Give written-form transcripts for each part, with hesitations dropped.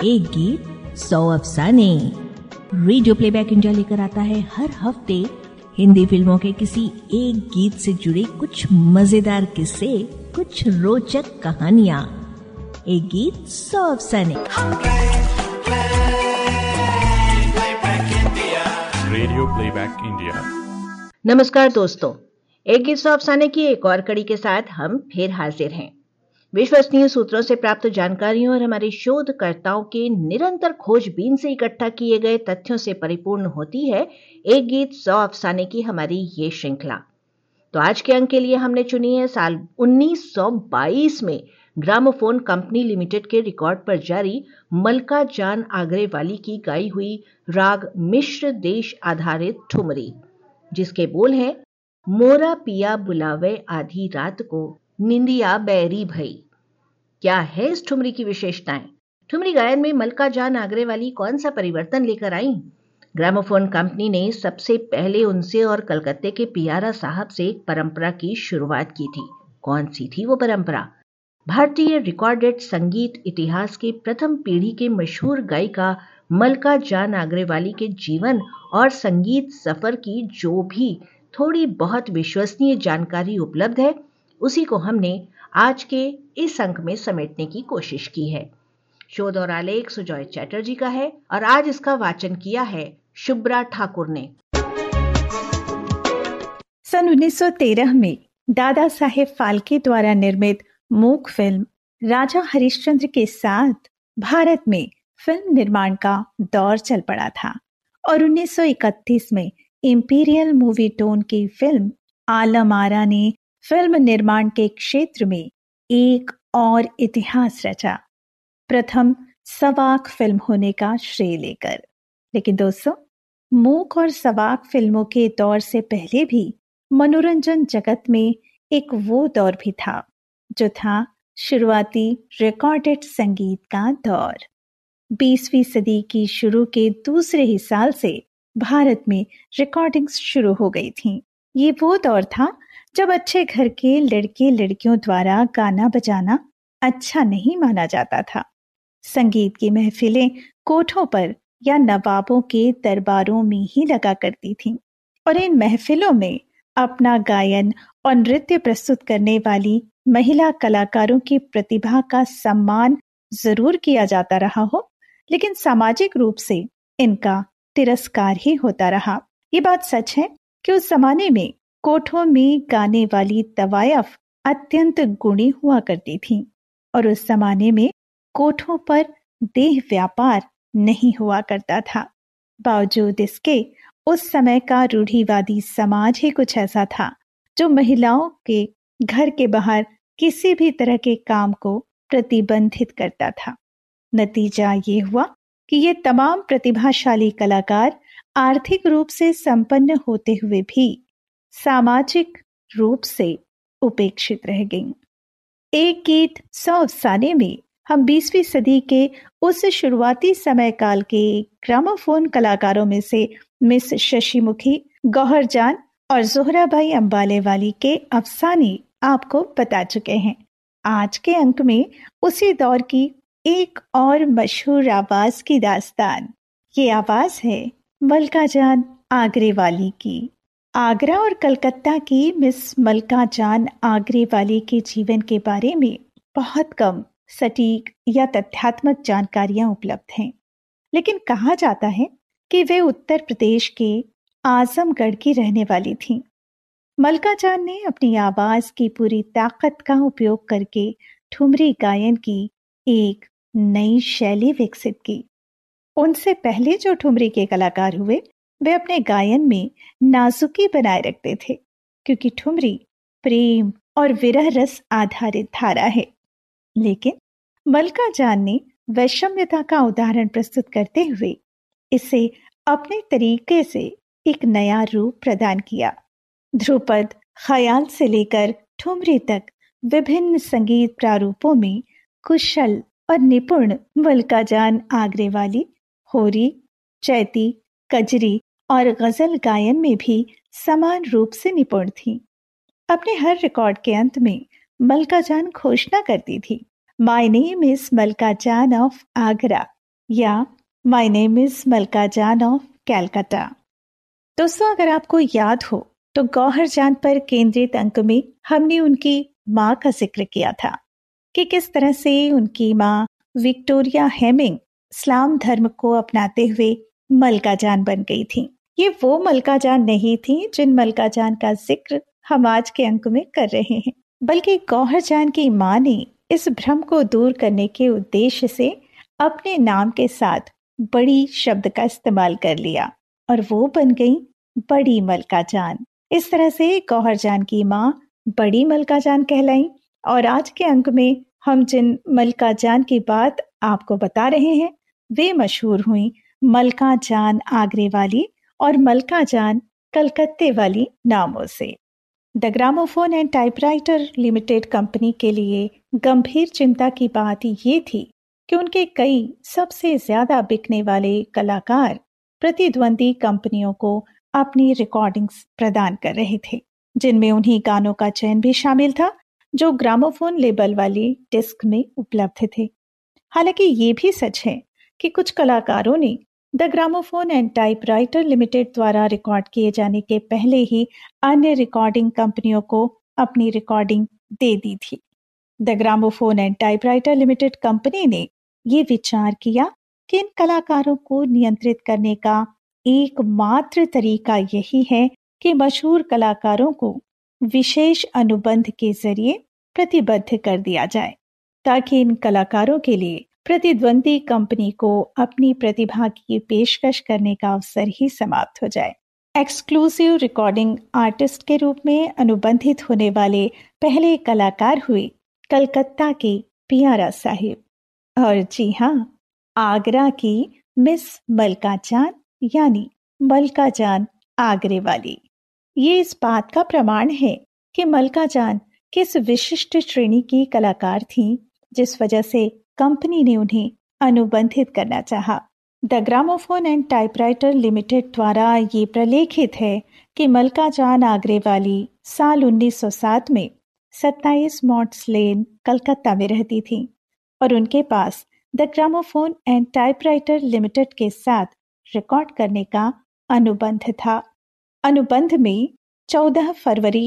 एक गीत 100 अफसाने। Radio playback India लेकर आता है हर हफ्ते हिंदी फिल्मों के किसी एक गीत से जुड़े कुछ मजेदार किस्से, कुछ रोचक कहानियां। एक गीत 100 अफसाने। Radio playback India. नमस्कार दोस्तों, एक गीत 100 अफसाने की एक और कड़ी के साथ हम फिर हाजिर हैं। विश्वसनीय सूत्रों से प्राप्त जानकारियों और हमारे शोधकर्ताओं के निरंतर खोजबीन से इकट्ठा किए गए तथ्यों से परिपूर्ण होती है एक गीत 100 अफसाने की हमारी ये श्रृंखला। तो आज के अंक के लिए हमने चुनी है साल 1922 में ग्रामोफोन कंपनी लिमिटेड के रिकॉर्ड पर जारी मलका जान आगरेवाली की गाई हुई राग मिश्र देश आधारित ठुमरी, जिसके बोल हैं, मोरा पिया बुलावे आधी रात को, निंदिया बैरी भई। क्या है इस ठुमरी की विशेषताएं? ठुमरी गायन में मलका जान आगरेवाली कौन सा परिवर्तन लेकर आई? ग्रामोफोन कंपनी ने सबसे पहले उनसे और कलकत्ते के पियारा साहब से एक परंपरा की शुरुआत की थी। कौन सी थी वो परंपरा? भारतीय रिकॉर्डेड संगीत इतिहास के प्रथम पीढ़ी के मशहूर गायिका मलका जान आगरेवाली के जीवन और संगीत सफर की जो भी थोड़ी बहुत विश्वसनीय जानकारी उपलब्ध है, उसी को हमने आज के इस अंक में समेटने की कोशिश की है। शोध और आलेख सुजॉय चैटर्जी का है और आज इसका वाचन किया है शुभ्रा ठाकुर ने। सन 1913 में दादा साहेब फाल्के द्वारा निर्मित मूक फिल्म राजा हरिश्चंद्र के साथ भारत में फिल्म निर्माण का दौर चल पड़ा था और 1931 में इंपीरियल मूवी टोन की फिल्म आलम आरा ने फिल्म निर्माण के क्षेत्र में एक और इतिहास रचा, प्रथम सवाक फिल्म होने का श्रेय लेकर। लेकिन दोस्तों, मूक और सवाक फिल्मों के दौर से पहले भी मनोरंजन जगत में एक वो दौर भी था जो था शुरुआती रिकॉर्डेड संगीत का दौर। 20वीं सदी की शुरू के दूसरे ही साल से भारत में रिकॉर्डिंग्स शुरू हो गई थीं। ये वो दौर था जब अच्छे घर के लड़के लड़कियों द्वारा गाना बजाना अच्छा नहीं माना जाता था। संगीत की महफिलें कोठों पर या नवाबों के दरबारों में ही लगा करती थीं और इन महफिलों में अपना गायन और नृत्य प्रस्तुत करने वाली महिला कलाकारों की प्रतिभा का सम्मान जरूर किया जाता रहा हो, लेकिन सामाजिक रूप से इनका तिरस्कार ही होता रहा। ये बात सच है कि उस जमाने में कोठों में गाने वाली तवायफ अत्यंत गुणी हुआ करती थीं और उस जमाने में कोठों पर देह व्यापार नहीं हुआ करता था। बावजूद इसके उस समय का रूढ़िवादी समाज ही कुछ ऐसा था जो महिलाओं के घर के बाहर किसी भी तरह के काम को प्रतिबंधित करता था। नतीजा ये हुआ कि ये तमाम प्रतिभाशाली कलाकार आर्थिक रूप से संपन्न होते हुए भी सामाजिक रूप से उपेक्षित रह गईं। एक गीत 100 अफसाने में हम 20वीं सदी के उस शुरुआती समय काल के ग्रामोफोन कलाकारों में से मिस शशिमुखी, गौहर जान और जोहराबाई अंबाले वाली के अफसाने आपको बता चुके हैं। आज के अंक में उसी दौर की एक और मशहूर आवाज की दास्तान। ये आवाज है मलका जान आगरेवाली की। आगरा और कलकत्ता की मिस मलका जान आगरेवाली के जीवन के बारे में बहुत कम सटीक या तथ्यात्मक जानकारियां उपलब्ध हैं, लेकिन कहा जाता है कि वे उत्तर प्रदेश के आजमगढ़ की रहने वाली थीं। मलका जान ने अपनी आवाज की पूरी ताकत का उपयोग करके ठुमरी गायन की एक नई शैली विकसित की। उनसे पहले जो ठुमरी के कलाकार हुए वे अपने गायन में नाजुकी बनाए रखते थे, क्योंकि ठुमरी प्रेम और विरह रस आधारित धारा है। लेकिन मलका जान ने वैषम्यता का उदाहरण प्रस्तुत करते हुए इसे अपने तरीके से एक नया रूप प्रदान किया। ध्रुपद, ख्याल से लेकर ठुमरी तक विभिन्न संगीत प्रारूपों में कुशल और निपुण मलका जान आगरेवाली होरी, चैती, कजरी और गजल गायन में भी समान रूप से निपुण थी। अपने हर रिकॉर्ड के अंत में मलका जान घोषणा करती थी, माय नेम इज मलका जान ऑफ आगरा, या माय नेम इज मलका जान ऑफ कैलकाटा। दोस्तों, अगर आपको याद हो तो गौहर जान पर केंद्रित अंक में हमने उनकी माँ का जिक्र किया था कि किस तरह से उनकी माँ विक्टोरिया हेमिंग इस्लाम धर्म को अपनाते हुए मलका जान बन गई थी। ये वो मलका जान नहीं थी जिन मलका जान का जिक्र हम आज के अंक में कर रहे हैं, बल्कि गौहर जान की माँ ने इस भ्रम को दूर करने के उद्देश्य से अपने नाम के साथ बड़ी शब्द का इस्तेमाल कर लिया और वो बन गई बड़ी मलका जान। इस तरह से गौहर जान की माँ बड़ी मलका जान कहलाई और आज के अंक में हम जिन मलका जान की बात आपको बता रहे हैं वे मशहूर हुई मलका जान आगरे वाली और मलका जान कलकत्ते वाली नामों से। The Gramophone and Typewriter Limited company के लिए गंभीर चिंता की बात ये थी कि उनके कई सबसे ज्यादा बिकने वाले कलाकार प्रतिद्वंदी कंपनियों को अपनी रिकॉर्डिंग्स प्रदान कर रहे थे, जिनमें उन्हीं गानों का चयन भी शामिल था जो ग्रामोफोन लेबल वाली डिस्क में उपलब्ध थे। हालांकि ये भी सच है कि कुछ कलाकारों ने the Gramophone and Typewriter Limited द्वारा रिकॉर्ड किए जाने के पहले ही अन्य रिकॉर्डिंग कंपनियों को अपनी रिकॉर्डिंग दे दी थी। The Gramophone and Typewriter Limited company ने ये विचार किया कि इन कलाकारों को नियंत्रित करने का एकमात्र तरीका यही है कि मशहूर कलाकारों को विशेष अनुबंध के जरिए प्रतिबद्ध कर दिया जाए, ताकि इन कलाकारों के लिए प्रतिद्वंदी कंपनी को अपनी प्रतिभा की पेशकश करने का अवसर ही समाप्त हो जाए। एक्सक्लूसिव रिकॉर्डिंग आर्टिस्ट के रूप में अनुबंधित होने वाले पहले कलाकार हुए कलकत्ता के पियारा साहिब और जी हाँ, आगरा की मिस मलका जान यानी मलका जान आगरे वाली। ये इस बात का प्रमाण है कि मलका जान किस विशिष्ट श्रेणी की कलाकार थी, जिस वजह से कंपनी ने उन्हें अनुबंधित करना चाहा। The Gramophone and Typewriter Limited द्वारा ये प्रलेखित है कि मलका जान आगरे वाली साल 1907 में 27 मॉड्स लेन कलकत्ता में रहती थी और उनके पास the Gramophone and Typewriter Limited के साथ रिकॉर्ड करने का अनुबंध था। अनुबंध में 14 फरवरी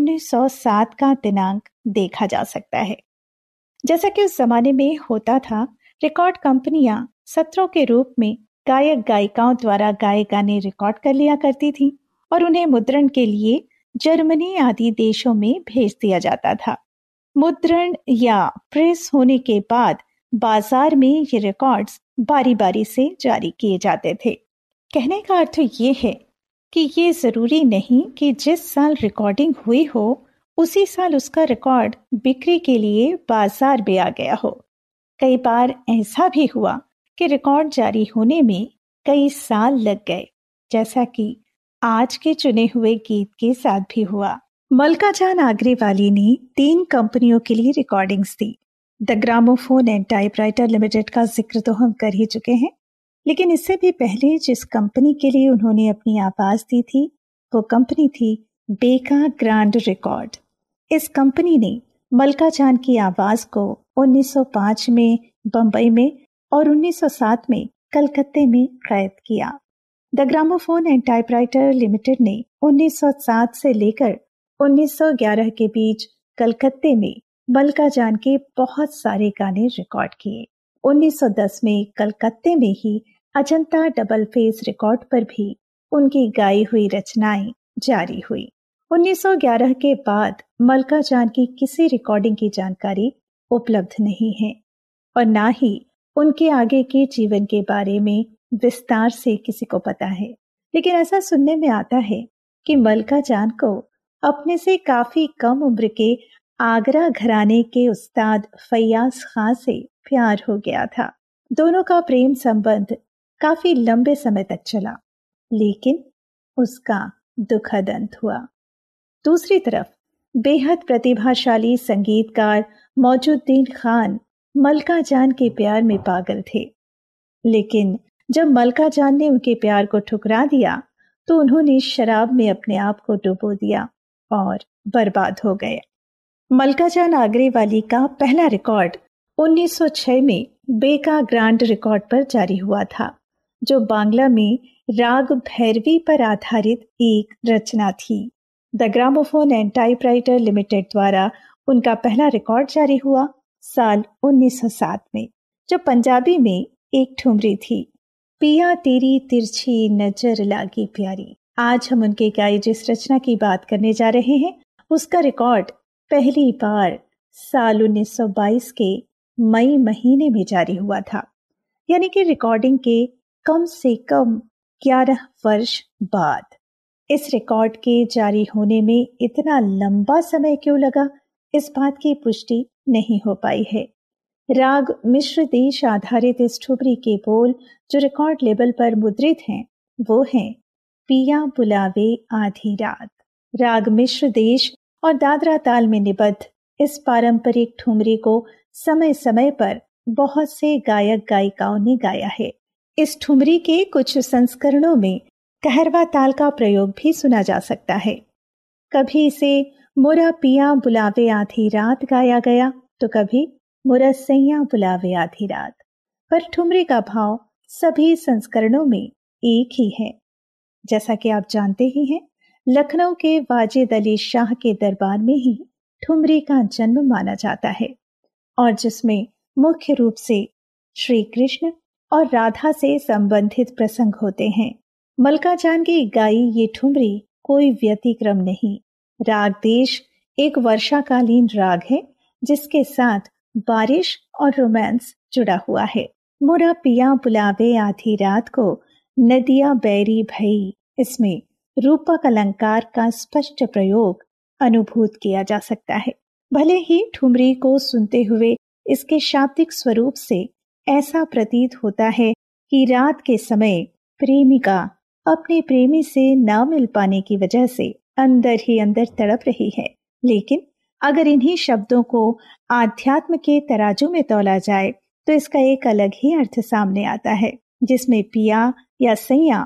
1907 का दिनांक देखा जा सकता है। जैसा कि उस जमाने में होता था, रिकॉर्ड कंपनियां सत्रों के रूप में गायक गायिकाओं द्वारा गाए गाने रिकॉर्ड कर लिया करती थी और उन्हें मुद्रण के लिए जर्मनी आदि देशों में भेज दिया जाता था। मुद्रण या प्रेस होने के बाद बाजार में ये रिकॉर्ड्स बारी बारी से जारी किए जाते थे। कहने का अर्थ ये है कि ये जरूरी नहीं कि जिस साल रिकॉर्डिंग हुई हो उसी साल उसका रिकॉर्ड बिक्री के लिए बाजार में आ गया हो। कई बार ऐसा भी हुआ कि रिकॉर्ड जारी होने में कई साल लग गए, जैसा कि आज के चुने हुए गीत के साथ भी हुआ। मलका जान आगरे वाली ने 3 कंपनियों के लिए रिकॉर्डिंग्स दी। The Gramophone and Typewriter Limited का जिक्र तो हम कर ही चुके हैं, लेकिन इससे भी पहले जिस कंपनी के लिए उन्होंने अपनी आवाज दी थी वो कंपनी थी बेका ग्रैंड रिकॉर्ड। इस कंपनी ने मलका जान की आवाज को 1905 में बंबई में और 1907 में कलकत्ते में कैद किया। The Gramophone and Typewriter Limited ने 1907 से लेकर 1911 के बीच कलकत्ते में मलका जान के बहुत सारे गाने रिकॉर्ड किए। 1910 में कलकत्ते में ही अजंता डबल फेस रिकॉर्ड पर भी उनकी गाई हुई रचनाएं जारी हुई। 1911 के बाद मलका जान की किसी रिकॉर्डिंग की जानकारी उपलब्ध नहीं है और ना ही उनके आगे के जीवन के बारे में विस्तार से किसी को पता है। लेकिन ऐसा सुनने में आता है कि मलका जान को अपने से काफी कम उम्र के आगरा घराने के उस्ताद फैयाज खां से प्यार हो गया था। दोनों का प्रेम संबंध काफी लंबे समय तक चला, लेकिन उसका दुखद अंत हुआ। दूसरी तरफ बेहद प्रतिभाशाली संगीतकार मौजूद्दीन खान मलका जान के प्यार में पागल थे, लेकिन जब मलका जान ने उनके प्यार को ठुकरा दिया तो उन्होंने शराब में अपने आप को डुबो दिया और बर्बाद हो गए। मलका जान आगरे वाली का पहला रिकॉर्ड 1906 में बेका ग्रांड रिकॉर्ड पर जारी हुआ था, जो बांग्ला में राग भैरवी पर आधारित एक रचना थी। The Gramophone and Typewriter Limited द्वारा उनका पहला रिकॉर्ड जारी हुआ साल 1907 में, जो पंजाबी में एक ठुमरी थी, पिया तेरी तिरछी नजर लागी प्यारी। आज हम उनके गाए जिस रचना की बात करने जा रहे हैं, उसका रिकॉर्ड पहली बार साल 1922 के मई महीने में जारी हुआ था, यानी कि रिकॉर्डिंग के कम से कम 11 वर्ष बाद। इस रिकॉर्ड के जारी होने में इतना लंबा समय क्यों लगा, इस बात की पुष्टि नहीं हो पाई है। राग मिश्र देश आधारित इस ठुमरी के बोल जो रिकॉर्ड लेबल पर मुद्रित हैं, वो हैं पिया बुलावे आधी रात। राग मिश्र देश और दादरा ताल में निबद्ध इस पारंपरिक ठुमरी को समय समय पर बहुत से गायक गायिकाओं ने गाया है। इस ठुमरी के कुछ संस्करणों में कहरवा ताल का प्रयोग भी सुना जा सकता है। कभी इसे मोरा पिया बुलावे आधी रात गाया गया, तो कभी मोरा सैया बुलावे आधी रात, पर ठुमरी का भाव सभी संस्करणों में एक ही है। जैसा कि आप जानते ही हैं, लखनऊ के वाजिद अली शाह के दरबार में ही ठुमरी का जन्म माना जाता है, और जिसमें मुख्य रूप से श्री कृष्ण और राधा से संबंधित प्रसंग होते हैं। मलका जान की गाई ये ठुमरी कोई व्यतिक्रम नहीं। राग देश एक वर्षाकालीन राग है, जिसके साथ बारिश और रोमांस जुड़ा हुआ है। मोरा पिया बुलावे आधी रात को नदिया बैरी भई, इसमें रूपक अलंकार का स्पष्ट प्रयोग अनुभूत किया जा सकता है। भले ही ठुमरी को सुनते हुए इसके शाब्दिक स्वरूप से ऐसा प्रतीत होता है कि रात के समय प्रेमिका अपने प्रेमी से ना मिल पाने की वजह से अंदर ही अंदर तड़प रही है, लेकिन अगर इन्हीं शब्दों को आध्यात्म के तराजू में तौला जाए तो इसका एक अलग ही अर्थ सामने आता है, जिसमें पिया या सैया।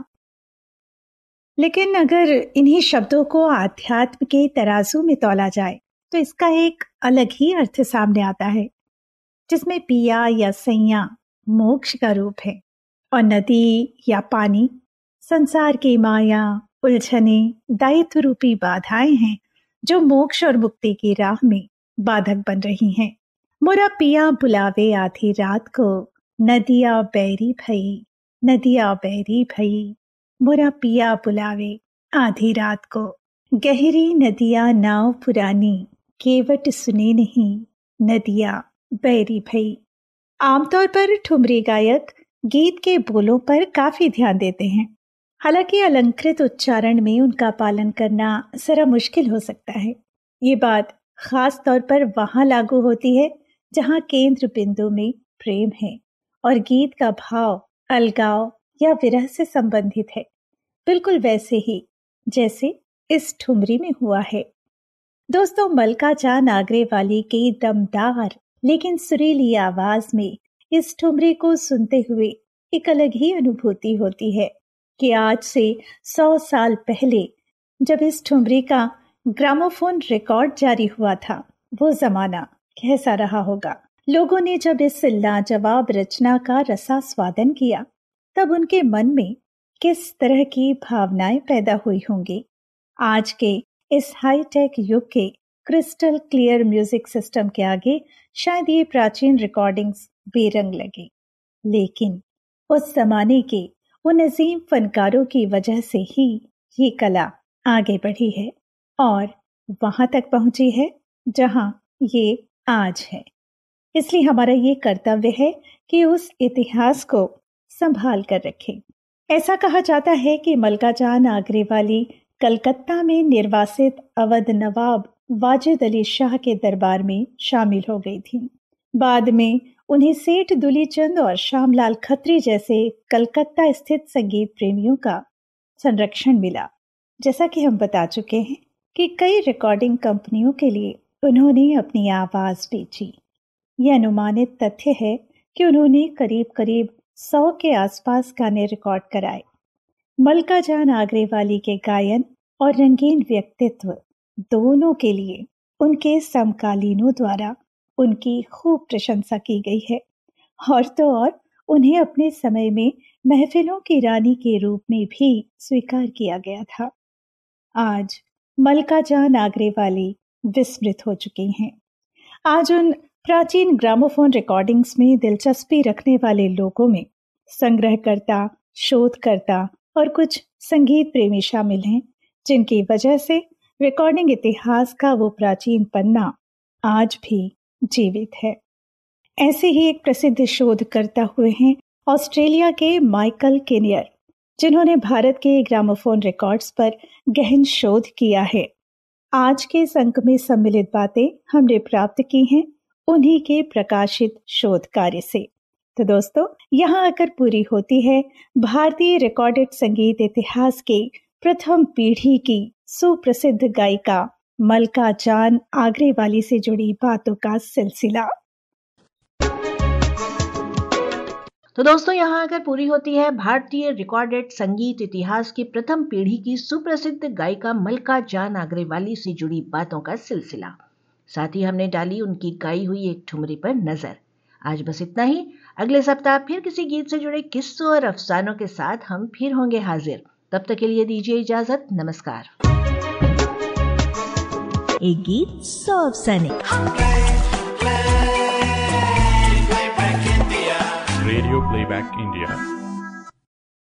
लेकिन अगर इन्हीं शब्दों को आध्यात्म के तराजू में तौला जाए तो इसका एक अलग ही अर्थ सामने आता है, जिसमें पिया या सैया मोक्ष का रूप है और नदी या पानी संसार की माया, उलझने, दायित्व रूपी बाधाएं हैं जो मोक्ष और मुक्ति की राह में बाधक बन रही हैं। मोरा पिया बुलावे आधी रात को नदिया बैरी भई, नदिया बैरी भई, मोरा पिया बुलावे आधी रात को। गहरी नदिया नाव पुरानी, केवट सुने नहीं, नदिया बैरी भई। आमतौर पर ठुमरी गायक गीत के बोलों पर काफी ध्यान देते हैं, हालांकि अलंकृत उच्चारण में उनका पालन करना जरा मुश्किल हो सकता है। ये बात खास तौर पर वहां लागू होती है जहां केंद्र बिंदु में प्रेम है और गीत का भाव अलगाव या विरह से संबंधित है, बिल्कुल वैसे ही जैसे इस ठुमरी में हुआ है। दोस्तों, मलका जान आगरेवाली की दमदार लेकिन सुरीली आवाज में इस ठुमरी को सुनते हुए एक अलग ही अनुभूति होती है कि आज से 100 साल पहले जब इस ठुमरी का ग्रामोफोन रिकॉर्ड जारी हुआ था, वो जमाना कैसा रहा होगा। लोगों ने जब इस लाजवाब रचना का रसास्वादन किया, तब उनके मन में किस तरह की भावनाएं पैदा हुई होंगी। आज के इस हाईटेक युग के क्रिस्टल क्लियर म्यूजिक सिस्टम के आगे शायद ये प्राचीन रिकॉर्डिंग्स बेरंग लगे, लेकिन उस जमाने के उन अजीम फनकारों की वजह से ही ये कला आगे बढ़ी है और वहां तक पहुंची है जहां ये आज है। इसलिए हमारा ये कर्तव्य है कि उस इतिहास को संभाल कर रखें। ऐसा कहा जाता है कि मलका जान आगरेवाली कलकत्ता में निर्वासित अवध नवाब वाजिद अली शाह के दरबार में शामिल हो गई थी। बाद में उन्हें सेठ दुलीचंद और श्यामलाल खत्री जैसे कलकत्ता स्थित संगीत प्रेमियों का संरक्षण मिला। जैसा कि हम बता चुके हैं कि कई रिकॉर्डिंग कंपनियों के लिए उन्होंने अपनी आवाज बेची। यह अनुमानित तथ्य है कि उन्होंने करीब करीब 100 के आसपास गाने रिकॉर्ड कराए। मलका जान आगरेवाली के गायन और रंगीन व्यक्तित्व दोनों के लिए उनके समकालीनों द्वारा उनकी खूब प्रशंसा की गई है और तो और उन्हें अपने समय में महफिलों की रानी के रूप में भी स्वीकार किया गया था। आज मलका जान आगरे वाली विस्मृत हो चुकी हैं। आज उन प्राचीन ग्रामोफोन रिकॉर्डिंग्स में दिलचस्पी रखने वाले लोगों में संग्रहकर्ता, शोधकर्ता और कुछ संगीत प्रेमी शामिल हैं, जिनकी वजह से रिकॉर्डिंग इतिहास का वो प्राचीन पन्ना आज भी जीवित है। ऐसे ही एक प्रसिद्ध शोधकर्ता हुए हैं ऑस्ट्रेलिया के माइकल किनियर, जिन्होंने भारत के ग्रामोफोन रिकॉर्ड्स पर गहन शोध किया है। आज के इस अंक में सम्मिलित बातें हमने प्राप्त की हैं उन्हीं के प्रकाशित शोध कार्य से। तो दोस्तों, यहाँ आकर पूरी होती है भारतीय रिकॉर्डेड संगीत इतिहास के प्रथम पीढ़ी की सुप्रसिद्ध गायिका मलका जान आगरे वाली से जुड़ी बातों का सिलसिला। तो दोस्तों, यहाँ आकर पूरी होती है भारतीय रिकॉर्डेड संगीत इतिहास की प्रथम पीढ़ी की सुप्रसिद्ध गायिका मलका जान आगरे वाली से जुड़ी बातों का सिलसिला। साथ ही हमने डाली उनकी गाई हुई एक ठुमरी पर नजर। आज बस इतना ही। अगले सप्ताह फिर किसी गीत से जुड़े किस्सों और अफसानों के साथ हम फिर होंगे हाजिर। तब तक के लिए दीजिए इजाजत। नमस्कार। एक गीत 100 अफसाने। Radio playback India.